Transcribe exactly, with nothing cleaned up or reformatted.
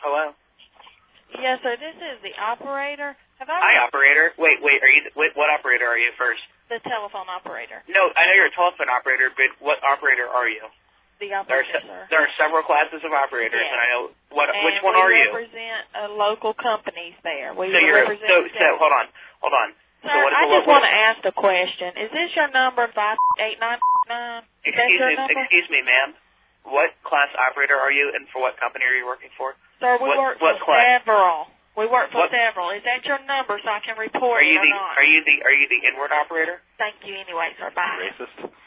Hello? Yes, sir. This is the operator. Have I? Hi, operator. Wait, wait. Are you? The, wait, what operator are you first? The telephone operator. No, I know you're a telephone operator, but what operator are you? The There operator, are, sir. there are several classes of operators, yes. and I know what. And which one are you? we represent uh, local companies there. We so you're represent. so so. Hold on, hold on. Sir, so what is I the just local? want to ask a question. Is this your number five eight nine nine? Is that Excuse your me, number? excuse me, ma'am. What class operator are you, and for what company are you working for? Sir, we what, work what for class? several. We work for what? several. Is that your number so I can report are you it or the, not? Are you the Are you the inward operator? Thank you anyway, sir. Bye. Racist.